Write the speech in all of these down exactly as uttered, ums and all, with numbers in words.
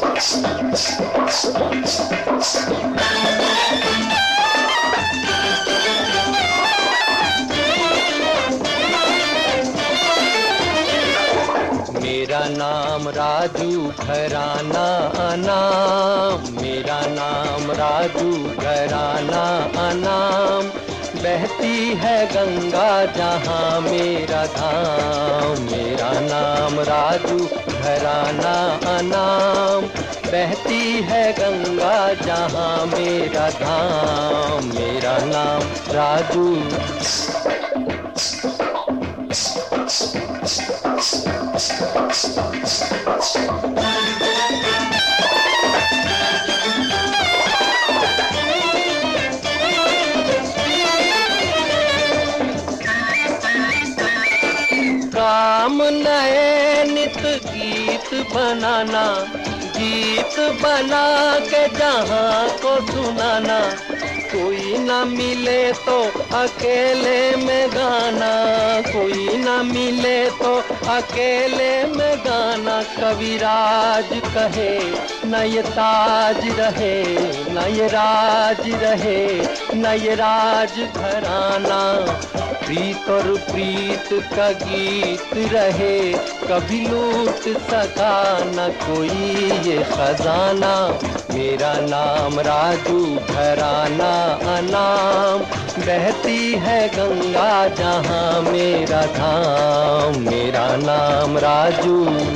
मेरा नाम राजू घराना अनाम, मेरा नाम राजू घराना अनाम। बहती है गंगा जहाँ मेरा धाम, मेरा नाम राजू घराना अनाम। बहती है गंगा जहाँ मेरा धाम, मेरा नाम राजू। काम नए नित गीत बनाना, गीत बना के जहाँ को सुनाना। कोई न मिले तो अकेले में गाना, कोई न मिले तो अकेले में गाना। कविराज कहे न ये ताज रहे, न ये राज रहे, न ये राज घराना। प्रीत और प्रीत का गीत रहे, कभी लूट सका न कोई ये खजाना। मेरा नाम राजू घराना अनाम। बहती है गंगा जहाँ मेरा धाम, मेरा नाम राजू।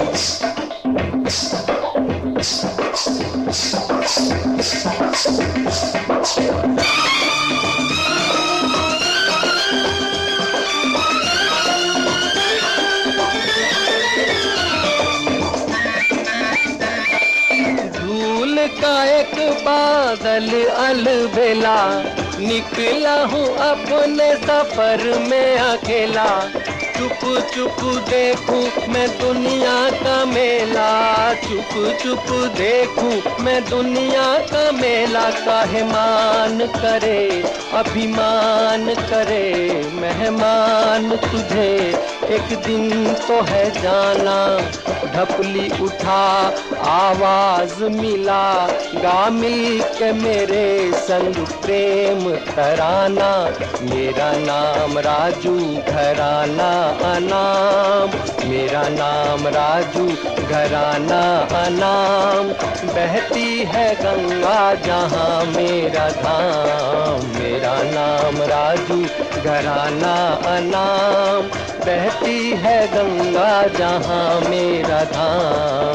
का एक बादल अलबेला, निकला हूँ अपने सफर में अकेला। चुप चुप देखूं मैं दुनिया का मेला, चुप चुप देखूं मैं दुनिया का मेला। काहे मान करे अभिमान करे मेहमान तुझे, एक दिन तो है जाना। ढपली उठा आवाज मिला, गा मिल के मेरे संग प्रेम तराना। मेरा नाम राजू घराना अनाम, मेरा नाम राजू घराना अनाम। बहती है गंगा जहाँ मेरा धाम, मेरा नाम राजू घराना अनाम। बहती है गंगा जहाँ मेरा धाम।